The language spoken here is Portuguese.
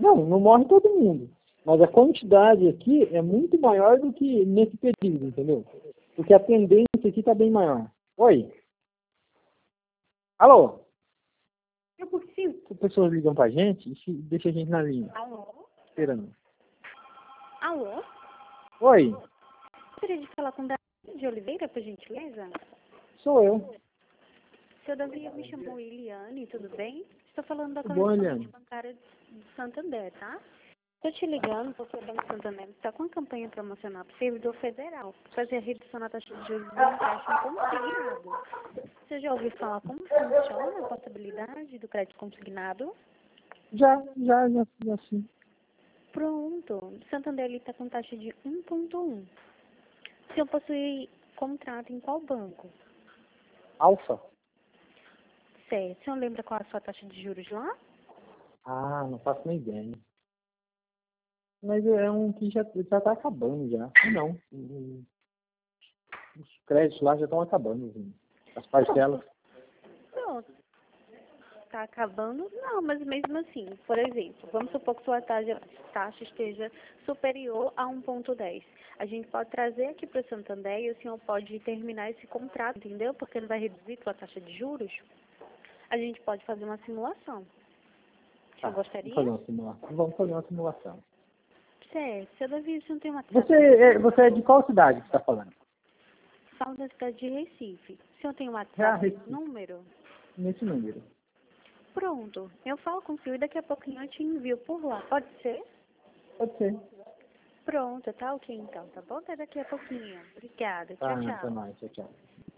Não morre todo mundo. Mas a quantidade aqui é muito maior do que nesse período, entendeu? Porque a tendência aqui está bem maior. Oi? Alô? É porque as pessoas ligam pra gente e deixa a gente na linha. Alô? Esperando. Alô? Oi? Gostaria de falar com o Davi de Oliveira, por gentileza? Sou eu. Seu Davi, eu me chamo Eliane, tudo bem? Estou falando da Tudo bom, correspondente Eliane? bancária de Santander, tá? Estou te ligando porque o Banco Santander está com uma campanha promocional para o servidor federal, fazer a redução na taxa de juros do empréstimo consignado. Você já ouviu falar como funciona a possibilidade do crédito consignado? Já sim. Pronto. Santander está com taxa de 1,1. O senhor possui contrato em qual banco? Alfa? Certo. O senhor lembra qual é a sua taxa de juros lá? Ah, não faço nem ideia. Mas é um que já tá acabando já. Não. Os créditos lá já estão acabando. Assim. As parcelas. Pronto. Está acabando? Não, mas mesmo assim, por exemplo, vamos supor que sua taxa esteja superior a 1,10. A gente pode trazer aqui para o Santander e o senhor pode terminar esse contrato, entendeu? Porque ele vai reduzir sua taxa de juros. A gente pode fazer uma simulação. O senhor gostaria? Vamos fazer uma simulação. Certo. Seu Davi, você não tem uma Você é de qual cidade que está falando? Fala da cidade de Recife. O senhor tem um Ah, WhatsApp Recife. número? Nesse número. Pronto. Eu falo com o senhor e daqui a pouquinho eu te envio por lá. Pode ser? Pode ser. Pronto, tá ok então, tá bom? Até daqui a pouquinho. Obrigada. Tá, Tchau, até tchau. mais. Tchau, tchau.